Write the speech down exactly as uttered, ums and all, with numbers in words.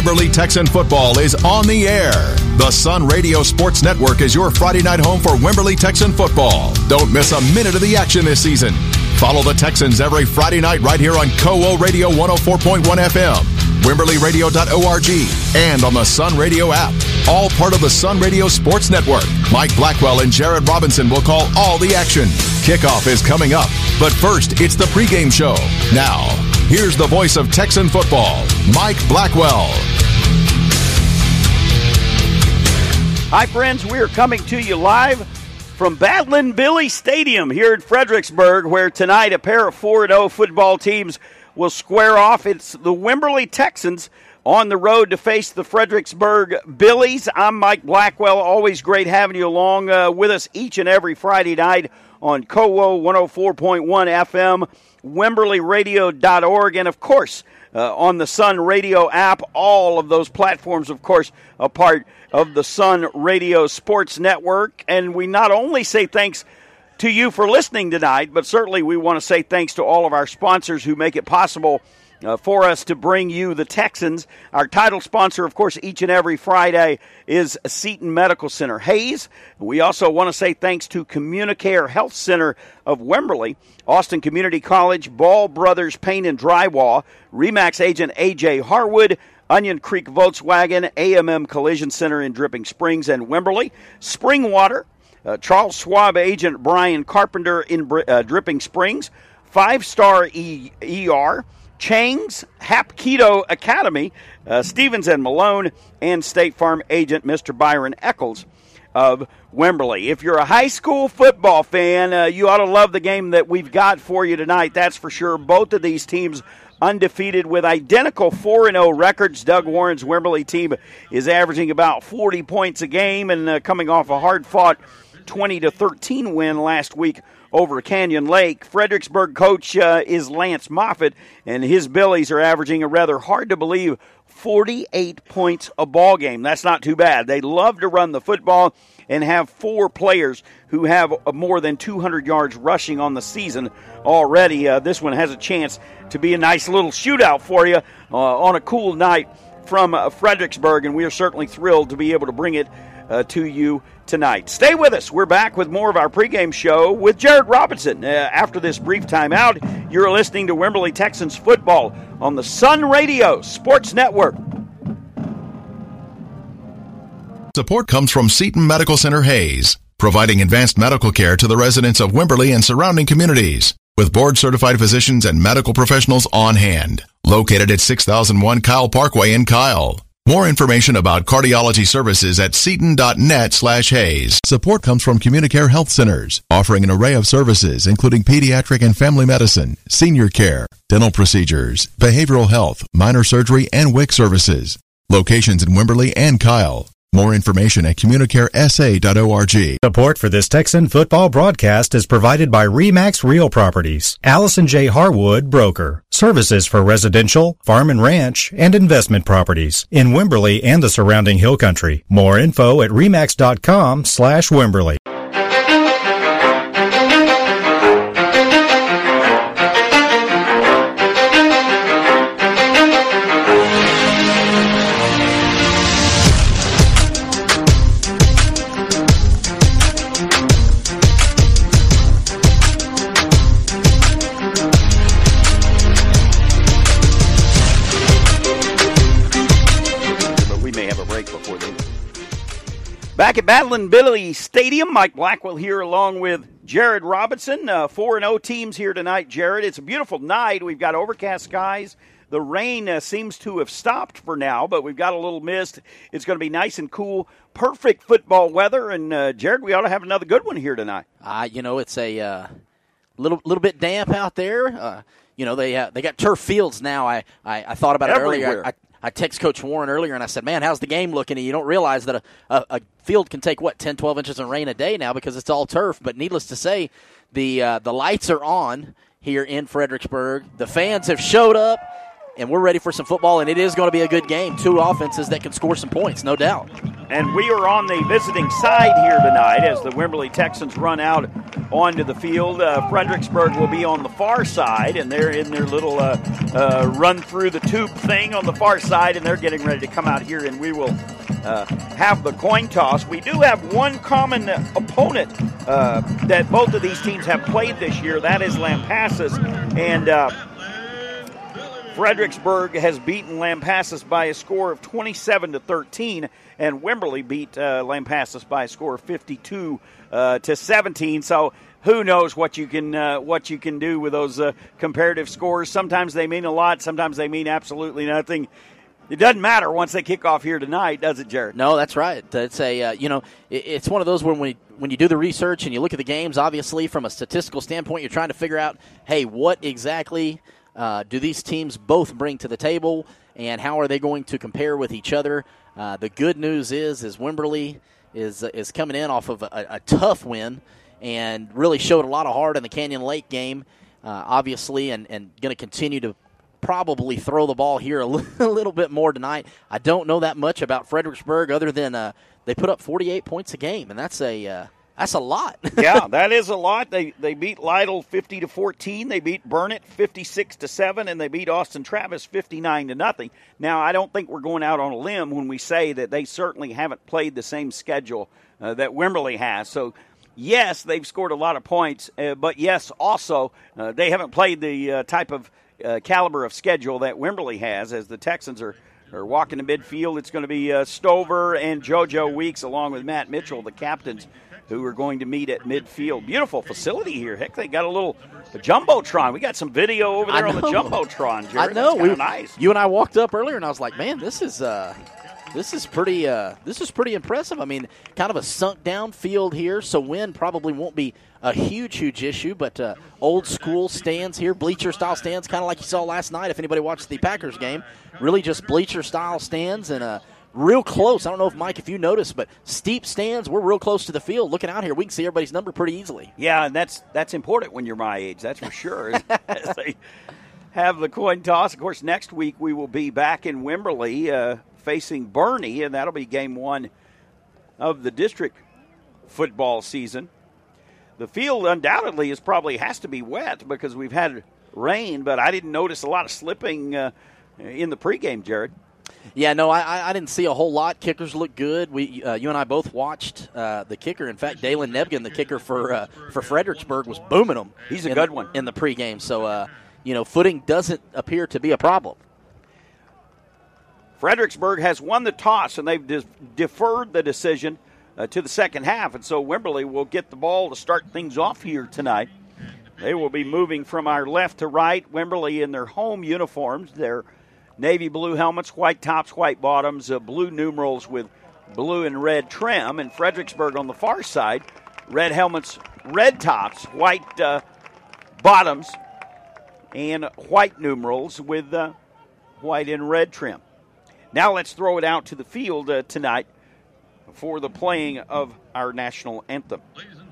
Wimberley Texan football is on the air. The Sun Radio Sports Network is your Friday night home for Wimberley Texan football. Don't miss a minute of the action this season. Follow the Texans every Friday night right here on C O O Radio one oh four point one F M, Wimberley Radio dot org, and on the Sun Radio app. All part of the Sun Radio Sports Network. Mike Blackwell and Jared Robinson will call all the action. Kickoff is coming up, but first, it's the pregame show. Now, here's the voice of Texan football, Mike Blackwell. Hi, friends. We are coming to you live from Badland Billy Stadium here in Fredericksburg, where tonight a pair of four and oh football teams will square off. It's the Wimberley Texans on the road to face the Fredericksburg Billies. I'm Mike Blackwell. Always great having you along uh, with us each and every Friday night on C O O one oh four point one F M, Wimberley Radio dot org, and, of course, uh, on the Sun Radio app. All of those platforms, of course, a part of the Sun Radio Sports Network. And we not only say thanks to you for listening tonight, but certainly we want to say thanks to all of our sponsors who make it possible Uh, for us to bring you the Texans. Our title sponsor, of course, each and every Friday is Seton Medical Center Hayes. We also want to say thanks to Communicare Health Center of Wimberley, Austin Community College, Ball Brothers Paint and Drywall, Remax agent A J Harwood, Onion Creek Volkswagen, A M M Collision Center in Dripping Springs and Wimberley, Springwater, uh, Charles Schwab agent Brian Carpenter in uh, Dripping Springs, Five Star E R, Chang's Hapkido Academy, uh, Stevens and Malone, and State Farm agent Mister Byron Eccles of Wimberley. If you're a high school football fan, uh, you ought to love the game that we've got for you tonight, that's for sure. Both of these teams undefeated with identical four and oh records. Doug Warren's Wimberley team is averaging about forty points a game and uh, coming off a hard-fought twenty to thirteen win last week over Canyon Lake. Fredericksburg coach uh, is Lance Moffitt, and his Billies are averaging a rather hard-to-believe forty-eight points a ball game. That's not too bad. They love to run the football and have four players who have more than two hundred yards rushing on the season already. Uh, this one has a chance to be a nice little shootout for you uh, on a cool night from uh, Fredericksburg, and we are certainly thrilled to be able to bring it uh, to you tonight. Stay with us. We're back with more of our pregame show with Jared Robinson. Uh, after this brief timeout, you're listening to Wimberley Texans football on the Sun Radio Sports Network. Support comes from Seton Medical Center Hayes, providing advanced medical care to the residents of Wimberley and surrounding communities, with board-certified physicians and medical professionals on hand. Located at six thousand one Kyle Parkway in Kyle. More information about cardiology services at seton.net slash Hayes. Support comes from Communicare Health Centers, offering an array of services including pediatric and family medicine, senior care, dental procedures, behavioral health, minor surgery, and W I C services. Locations in Wimberley and Kyle. More information at communicare s a dot org. Support for this Texan football broadcast is provided by Remax Real Properties. Allison J. Harwood, broker. Services for residential, farm and ranch, and investment properties in Wimberley and the surrounding hill country. More info at remax.com slash Wimberley. Back at Badland Billy Stadium, Mike Blackwell here along with Jared Robinson. Uh, four and oh teams here tonight, Jared. It's a beautiful night. We've got overcast skies. The rain uh, seems to have stopped for now, but we've got a little mist. It's going to be nice and cool. Perfect football weather. And, uh, Jared, we ought to have another good one here tonight. Uh, you know, it's a uh, little little bit damp out there. Uh, you know, they uh, they got turf fields now. I, I, I thought about it Everywhere. earlier. I, I text Coach Warren earlier, and I said, man, how's the game looking? And you don't realize that a, a, a field can take, what, ten, twelve inches of rain a day now because it's all turf. But needless to say, the uh, the lights are on here in Fredericksburg. The fans have showed up, and we're ready for some football, and it is going to be a good game. Two offenses that can score some points, no doubt. And we are on the visiting side here tonight as the Wimberley Texans run out onto the field. Uh, Fredericksburg will be on the far side, and they're in their little uh, uh, run through the tube thing on the far side, and they're getting ready to come out here, and we will uh, have the coin toss. We do have one common opponent uh, that both of these teams have played this year. That is Lampasas, and uh, Fredericksburg has beaten Lampasas by a score of twenty-seven to thirteen, and Wimberley beat uh, Lampasas by a score of fifty-two uh, to seventeen. So who knows what you can uh, what you can do with those uh, comparative scores? Sometimes they mean a lot. Sometimes they mean absolutely nothing. It doesn't matter once they kick off here tonight, does it, Jared? No, that's right. It's a uh, you know it, it's one of those when we when you do the research and you look at the games. Obviously, from a statistical standpoint, you're trying to figure out, hey, what exactly Uh, do these teams both bring to the table, and how are they going to compare with each other? Uh, the good news is, is Wimberley is uh, is coming in off of a, a tough win and really showed a lot of heart in the Canyon Lake game, uh, obviously, and, and going to continue to probably throw the ball here a, l- a little bit more tonight. I don't know that much about Fredericksburg other than uh, they put up forty-eight points a game, and that's a uh, That's a lot. Yeah, that is a lot. They they beat Lytle fifty to fourteen. They beat Burnett fifty-six to seven, and they beat Austin Travis fifty-nine to nothing. Now, I don't think we're going out on a limb when we say that they certainly haven't played the same schedule uh, that Wimberley has. So, yes, they've scored a lot of points, uh, but yes, also uh, they haven't played the uh, type of uh, caliber of schedule that Wimberley has, as the Texans are are walking to midfield. It's going to be uh, Stover and JoJo Weeks along with Matt Mitchell, the captains, who are going to meet at midfield. Beautiful facility here. Heck, they got a little a Jumbotron. We got some video over there on the Jumbotron, Jared. I know. That's we, nice. You and I walked up earlier, and I was like, man, this is uh, this is pretty uh, this is pretty impressive. I mean, kind of a sunk-down field here, so wind probably won't be a huge, huge issue, but uh, old-school stands here, bleacher-style stands, kind of like you saw last night if anybody watched the Packers game. Really just bleacher-style stands, and uh, real close. I don't know if, Mike, if you noticed, but steep stands. We're real close to the field. Looking out here, we can see everybody's number pretty easily. Yeah, and that's that's important when you're my age, that's for sure. As they have the coin toss. Of course, next week we will be back in Wimberley uh, facing Bernie, and that'll be game one of the district football season. The field undoubtedly is probably has to be wet because we've had rain, but I didn't notice a lot of slipping uh, in the pregame, Jared. Yeah, no, I, I didn't see a whole lot. Kickers look good. We, uh, you and I both watched uh, the kicker. In fact, Dalen Nebgen, the kicker for uh, for Fredericksburg, was booming them. He's a in, good one in the pregame. So, uh, you know, footing doesn't appear to be a problem. Fredericksburg has won the toss, and they've de- deferred the decision uh, to the second half, and so Wimberley will get the ball to start things off here tonight. They will be moving from our left to right. Wimberley in their home uniforms, their navy blue helmets, white tops, white bottoms, uh, blue numerals with blue and red trim. And Fredericksburg on the far side, red helmets, red tops, white uh, bottoms, and white numerals with uh, white and red trim. Now let's throw it out to the field uh, tonight for the playing of our national anthem. Ladies and